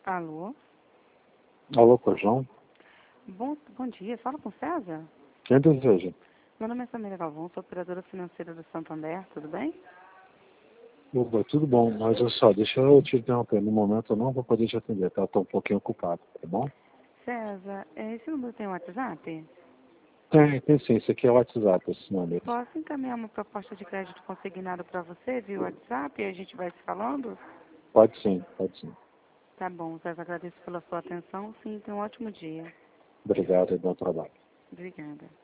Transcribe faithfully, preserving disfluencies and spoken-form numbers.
Alô? Alô, Cojão? Bom, bom dia, fala com o César? Quem deseja? Meu nome é Samira Galvão, sou operadora financeira do Santander, tudo bem? Opa, tudo bom, mas olha só, deixa eu te interromper. No momento eu não vou poder te atender, tá? Estou um pouquinho ocupado, tá bom? César, eh, esse número tem WhatsApp? Tem, tem sim, esse aqui é o WhatsApp, esse número. Posso encaminhar uma proposta de crédito consignado para você via WhatsApp e a gente vai se falando? Pode sim, pode sim. Tá bom, César, agradeço pela sua atenção. Sim, tenha um ótimo dia. Obrigado e bom trabalho. Obrigada.